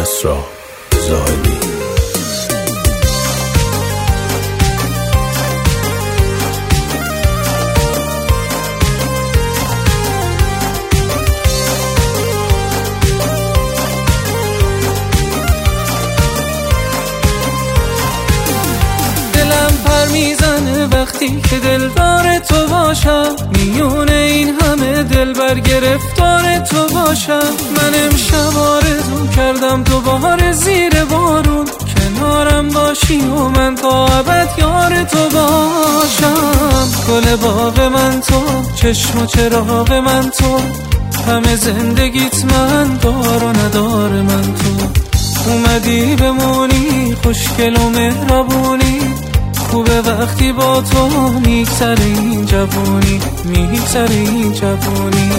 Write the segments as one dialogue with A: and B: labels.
A: کسری زاهدی.
B: دلم پر میزنه وقتی که دلدار تو باشم، میونه این همه دلبر گرفتار تو باشم. من امشب آرزو کردم دوباره زیر بارون کنارم باشی و من تا ابد یار تو باشم. گل باغ من تو، چشم و چراغ من تو، همه زندگیت من دار و ندار من تو. اومدی بمونی خوشگل و مهربونی، خوبه وقتی با تو میگذره این جوونی، میگذره این جوونی.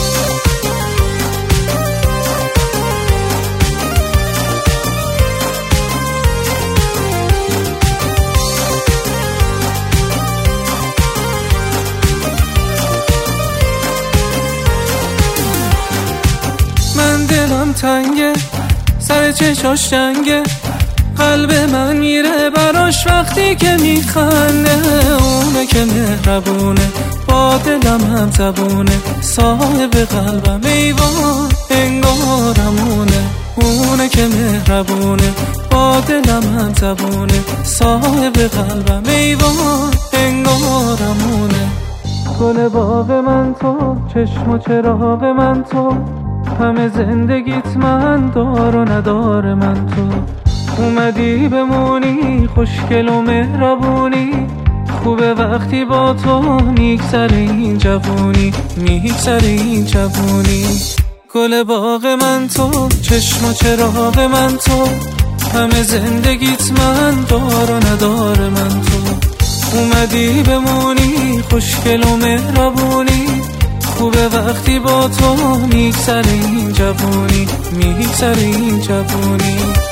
B: من دلم تنگه، سر چشاش جنگه، قلب من میره براش وقتی که میخنده. اونه که مهربونه با دلم هم زبونه، صاحب قلبم ایوان انگارمونه. اونه که مهربونه با دلم هم زبونه، صاحب قلبم ایوان انگارمونه. گل باغ من تو، چشم و چراغ من تو، همه زندگیت من دار و ندار من تو. اومدی بمونی خوشگل و مهربونی، خوبه وقتی با تو میگذره این جوونی، میگذره این جوونی. گل باغ من تو، چشم و چراغ من تو، همه زندگیت من دار و ندار من تو. اومدی بمونی خوشگل و مهربونی، خوبه وقتی با تو میگذره این جوونی، میگذره این جوونی.